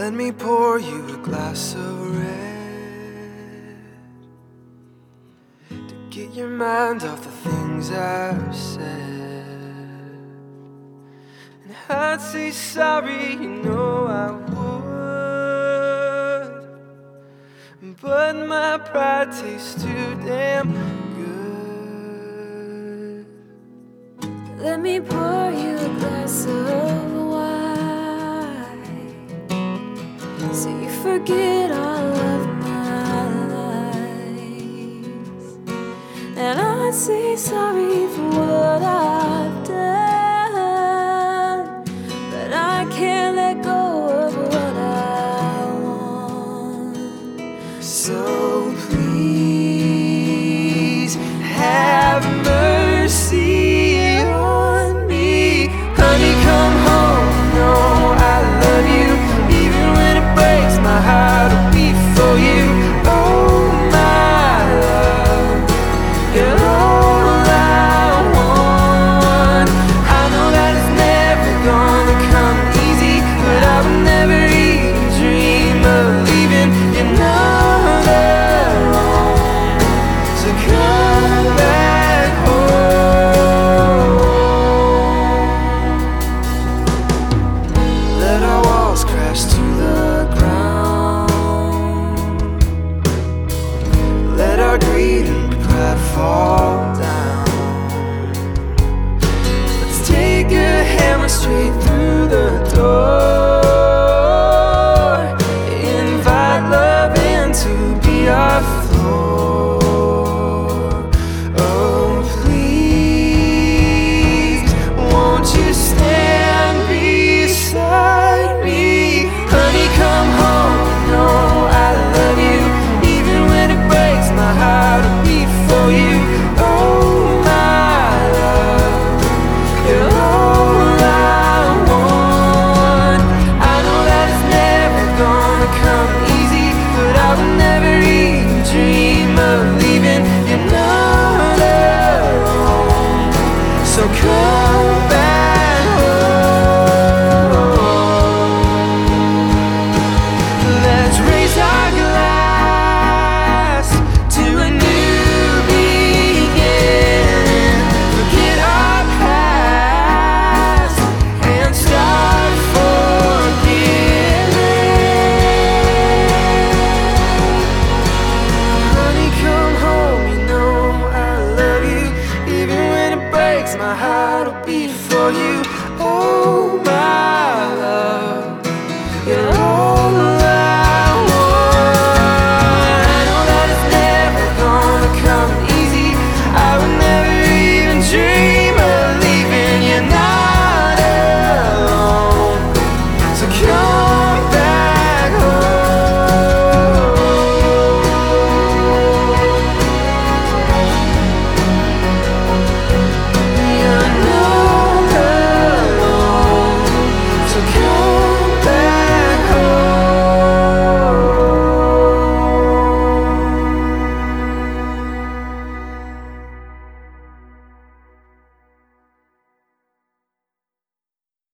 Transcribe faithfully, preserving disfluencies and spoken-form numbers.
Let me pour you a glass of red to get your mind off the things I've said. And I'd say sorry, you know I would, but my pride tastes too damn good. Let me pour you a glass of so you forget all of my lies. And I'd say sorry for what I've done, but I can't let go of what I want. So please have mercy on me. Honey, come home, no, I love you. Breaks my heart to beat for you. Oh my love, you're all I want. I know that it's never gonna come easy, but I would never even dream of leaving you not alone. So come back home. Let our walls crash to the greed and pride fall down. Let's take a hammer straight through the door. Invite love in to be our floor. Oh please, won't you stand beside me? Honey, come home, no, I love you. Even when it breaks my heart to beat for you. Oh my love, you're all I want. I know that it's never gonna come easy, but I would never even dream of